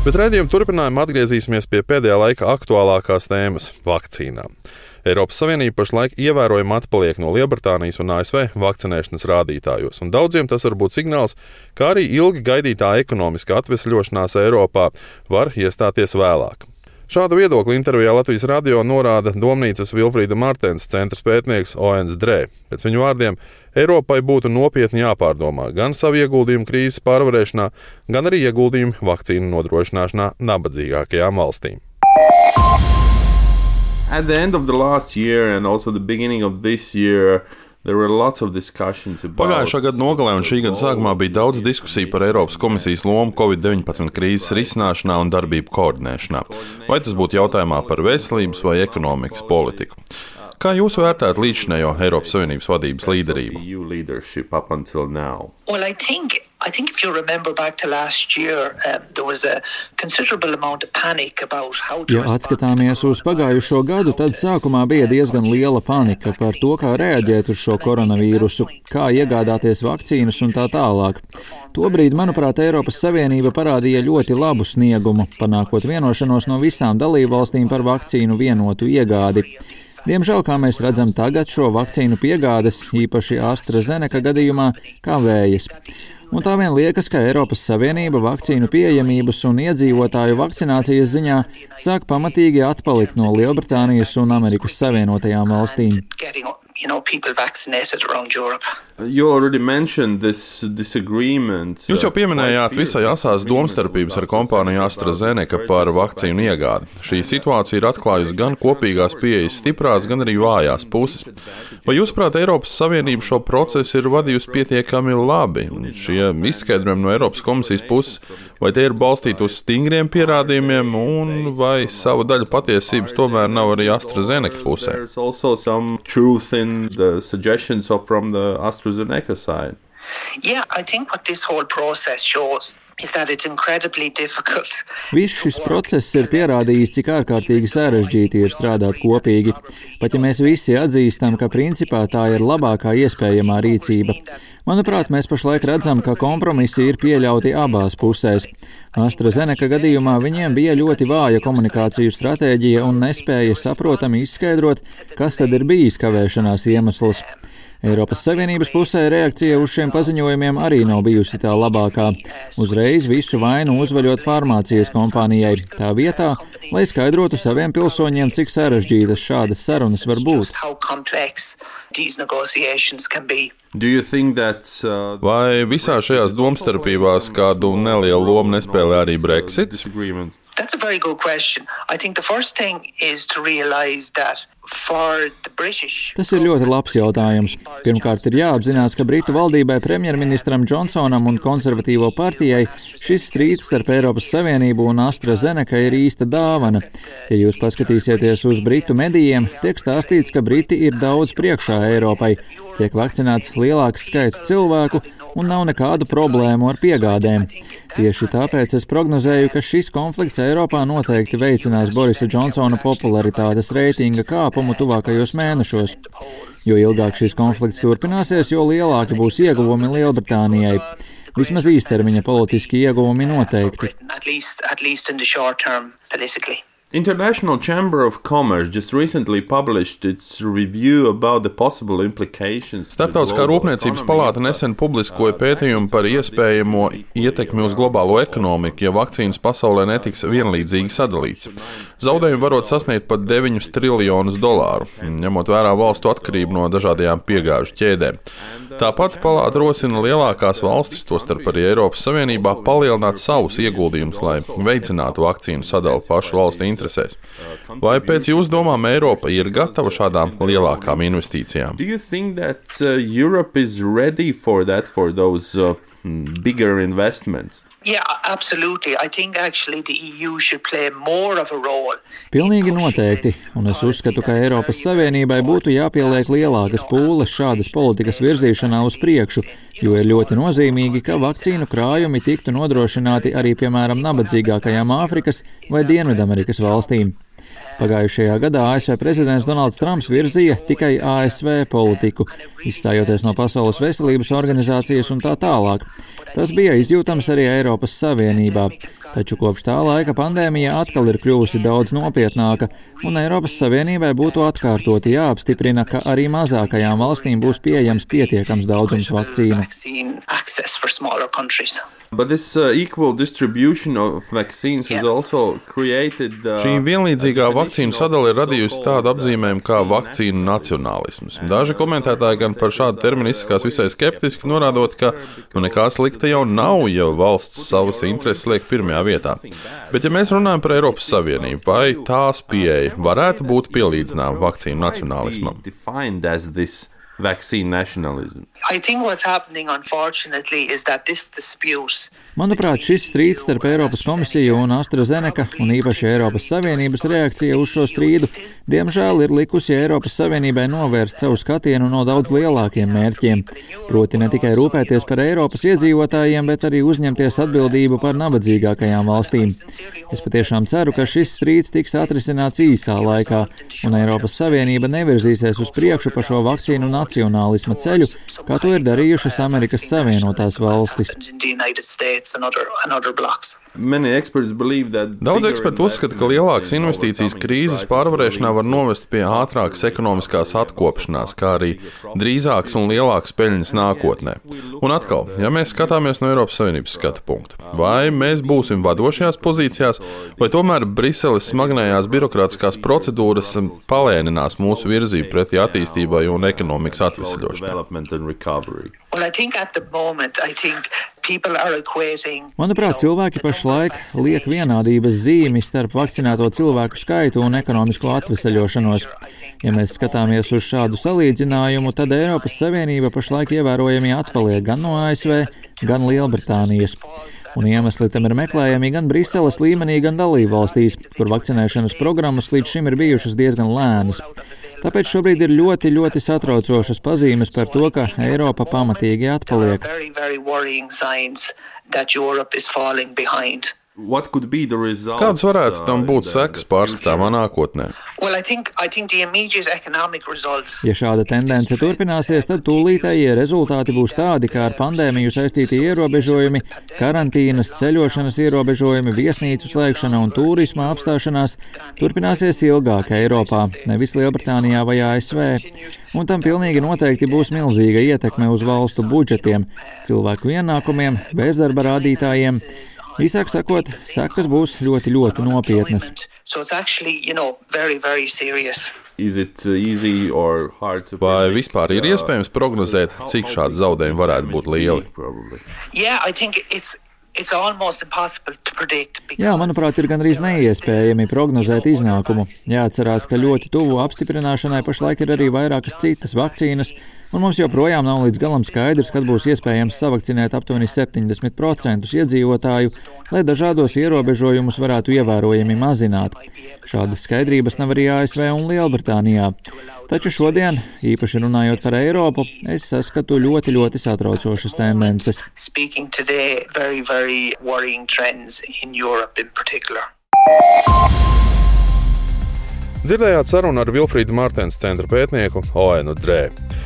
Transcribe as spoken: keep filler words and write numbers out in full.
Bet raidījuma turpinājumā atgriezīsimies pie pēdējā laika aktuālākās tēmas - vakcīnām. Eiropas Savienība pašlaik ievērojami atpaliek no Lielbritānijas un A S V vakcinēšanas rādītājos, un daudziem tas var būt signāls, ka arī ilgi gaidītā ekonomiskā atvesļošanās Eiropā var iestāties vēlāk. Šādu viedokli intervijā Latvijas radio norāda Domnīcas Vilfrīda Martens centra pētnieks Oens Drē. Pēc viņu vārdiem, Eiropai būtu nopietni jāpārdomā gan savu ieguldījumu krīzes pārvarēšanā, gan arī ieguldījumu vakcīnu nodrošināšanā nabadzīgākajām valstīm. At the end of the last year and also the beginning of this year, there were lots of discussions about... Pagājušā gada nogalē un šī gada sākumā bija daudz diskusiju par Eiropas komisijas lomu Covid deviņpadsmit krīzes risināšanā un darbību koordinēšanā. Vai tas būtu jautājumā par veselības vai ekonomikas politiku? Kā jūs vērtējat līdzinējo Eiropas Savienības vadības līderību? Well, I think I think if you remember back to last year, um, there was a considerable amount of panic about how to Ja atskatāmies uz pagājušo gadu, tad sākumā bija diezgan liela panika par to, kā reaģēt uz šo koronavīrusu, kā iegādāties vakcīnas un tā tālāk. Tobrīd, manuprāt, Eiropas Savienība parādīja ļoti labu sniegumu, panākot vienošanos no visām dalībvalstīm par vakcīnu vienotu iegādi. Diemžēl, kā mēs redzam tagad, šo vakcīnu piegādes, īpaši AstraZeneca gadījumā, kavējas. Un tā vien liekas, ka Eiropas Savienība vakcīnu pieejamības un iedzīvotāju vakcinācijas ziņā sāk pamatīgi atpalikt no Lielbritānijas un Amerikas Savienotajām valstīm. You know, people vaccinated around Europe. You already mentioned this disagreement. Jūs jau pieminējāt visai asās domstarpības ar kompāniju AstraZeneca par vakcīnu iegādi. Šī situācija ir atklājusi gan kopīgās pieejas stiprās, gan arī vājās puses. Vai jūs, prāt, Eiropas Savienība šo procesu ir vadījusi pietiekami labi? Šie izskaidrojumi no Eiropas komisijas puses, vai tie ir balstīti uz stingriem pierādījumiem, un vai sava daļa patiesības tomēr nav arī AstraZeneca pusē? The suggestions of from the AstraZeneca side. Yeah, I think what this whole process shows is that it's incredibly difficult. Viss šis process ir pierādījis, cik ārkārtīgi sarežģīti ir strādāt kopīgi. Pat ja mēs visi atzīstam, ka principā tā ir labākā iespējamā rīcība. Manuprāt, mēs pašlaik redzam, ka kompromisi ir pieļauti abās pusēs. AstraZeneca gadījumā viņiem bija ļoti vāja komunikāciju stratēģija un nespēja saprotami izskaidrot, kas tad ir bijis kavēšanās iemesls. Eiropas Savienības pusē reakcija uz šiem paziņojumiem arī nav bijusi tā labākā. Uzreiz visu vainu uzvaļot farmācijas kompānijai, tā vietā, lai skaidrotu saviem pilsoņiem, cik sarežģītas šādas sarunas var būt. That, uh, Vai visā šajās domstarpībās kādu nelielu lomu nespēlē arī Brexits? That's a very good question. I think the first thing is to realize that for the British... Tas ir ļoti labs jautājums. Pirmkārt, ir jāapzinās, ka Britu valdībai, premjerministram Džonsonam un konservatīvo partijai šis strīds starp Eiropas Savienību un AstraZeneca ir īsta dāvana. Ja jūs paskatīsieties uz Britu medijiem, tiek stāstīts, ka Briti ir daudz priekšā Eiropai. Tiek vakcinēts lielāks skaits cilvēku un nav nekādu problēmu ar piegādēm. Tieši tāpēc es prognozēju, ka šis konflikts Eiropā noteikti veicinās Borisa Džonsona popularitātes reitinga kāpumu tuvākajos mēnešos. Jo ilgāk šis konflikts turpināsies, jo lielāki būs ieguvumi Lielbritānijai. Vismaz īstermiņa politiski ieguvumi noteikti. International Chamber of Commerce just recently published its review about the possible implications. Starptautiskā rūpniecības palāta nesen publiskoja pētījumu par iespējamo ietekmi uz globālo ekonomiku, ja vakcīnas pasaulē netiks vienlīdzīgi sadalīts. Zaudējumi varot sasniegt pat deviņus triljonus dolāru, ņemot vērā valstu atkarību no dažādajām piegāžu ķēdēm. Tāpat palāta rosina lielākās valstis, tostarp arī Eiropas Savienībā, palielināt savus ieguldījumus, lai veicinātu vakcīnu sadalu pašu valstu interesēs. Vai pēc jūsu domām Eiropa ir gatava šādām lielākām investīcijām? Do you think that uh, Europe is ready for that, for those uh, bigger investments? Yeah, absolutely. I think actually the E U should play more of a role. Pilnīgi noteikti, un es uzskatu, ka Eiropas Savienībai būtu jāpieliek lielākas pūles šādas politikas virzīšanā uz priekšu, jo ir ļoti nozīmīgi, ka vakcīnu krājumi tiktu nodrošināti arī, piemēram, nabadzīgākajām Āfrikas vai Dienvidamerikas valstīm. Pagājušajā gadā A S V prezidents Donalds Trumps virzīja tikai A S V politiku, izstājoties no Pasaules veselības organizācijas un tā tālāk. Tas bija izjūtams arī Eiropas Savienībā, taču kopš tā laika pandēmija atkal ir kļuvusi daudz nopietnāka, un Eiropas Savienībai būtu atkārtoti jāapstiprina, ka arī mazākajām valstīm būs pieejams pietiekams daudzums vakcīnu. But this uh, equal distribution of vaccines has also created uh, Šī vienlīdzīgā vakcīnu sadale ir radījusi tādu apzīmējumu kā vakcīnu nacionālisms. Daži komentētāji gan par šādu terminu izsakās visai skeptiski, norādot, ka nu nekā slikta jau nav, ja valsts savas intereses liek pirmajā vietā. Bet ja mēs runājam par Eiropas Savienību, vai tās pieeja varētu būt pielīdzināma vakcīnu nacionālismam? Vaccine nationalism. I think what's happening, unfortunately, is that this dispute. Manuprāt, šis strīds starp Eiropas komisiju un AstraZeneca un īpaši Eiropas Savienības reakcija uz šo strīdu, diemžēl ir likusi Eiropas Savienībai novērst savu skatienu no daudz lielākiem mērķiem. Proti ne tikai rūpēties par Eiropas iedzīvotājiem, bet arī uzņemties atbildību par nabadzīgākajām valstīm. Es patiešām ceru, ka šis strīds tiks atrisināts īsā laikā, un Eiropas Savienība nevirzīsies uz priekšu pa šo vakcīnu nacionālisma ceļu, kā to ir darījušas Amerikas Savienotās valstis. Daudz eksperti uzskata, ka lielākas investīcijas krīzes pārvarēšanā var novest pie ātrākas ekonomiskās atkopšanās, kā arī drīzākas un lielākas peļņas nākotnē. Un atkal, ja mēs skatāmies no Eiropas Savienības skatu punkta, vai mēs būsim vadošajās pozīcijās, vai tomēr Briseles smagnējās birokrātiskās procedūras palēninās mūsu virzību pretī attīstībai un ekonomikas atvesaļošanai. Manuprāt, cilvēki pašlaik liek vienādības zīmi starp vakcinēto cilvēku skaitu un ekonomisko atvesaļošanos. Ja mēs skatāmies uz šādu salīdzinājumu, tad Eiropas Savienība pašlaik ievērojami atpaliek gan no A S V, gan Lielbritānijas. Un iemesli tam ir meklējami gan Briseles līmenī, gan dalībvalstīs, kur vakcinēšanas programmas līdz šim ir bijušas diezgan lēnas. Tāpēc šobrīd ir ļoti, ļoti satraucošas pazīmes par to, ka Eiropa pamatīgi atpaliek. Kādas varētu tam būt sekas pārskatāmā nākotnē? Ja šāda tendence turpināsies, tad tūlītējie rezultāti būs tādi, kā ar pandēmiju saistīti ierobežojumi, karantīnas, ceļošanas ierobežojumi, viesnīcu slēgšana un turisma apstāšanās turpināsies ilgāk Eiropā, nevis Lielbritānijā vai A S V. Un tam pilnīgi noteikti būs milzīga ietekme uz valstu budžetiem, cilvēku ienākumiem, bezdarba rādītājiem. Īsāk sakot, sekas būs ļoti, ļoti nopietnas. Vai vispār ir iespējams prognozēt, cik šādi zaudējumi varētu būt lieli? Jā, manuprāt, ir gandrīz neiespējami prognozēt iznākumu. Jāatcerās, ka ļoti tuvu apstiprināšanai pašlaik ir arī vairākas citas vakcīnas, un mums joprojām nav līdz galam skaidrs, kad būs iespējams savakcinēt aptuveni septiņdesmit procentus iedzīvotāju, lai dažādos ierobežojumus varētu ievērojami mazināt. Šādas skaidrības nav arī A S V un Lielbritānijā. Taču šodien, īpaši runājot par Eiropu, es saskatu ļoti, ļoti satraucošas tendences. Dzirdējāt sarunu ar Vilfrīdu Martens centra pētnieku Oenu Drē.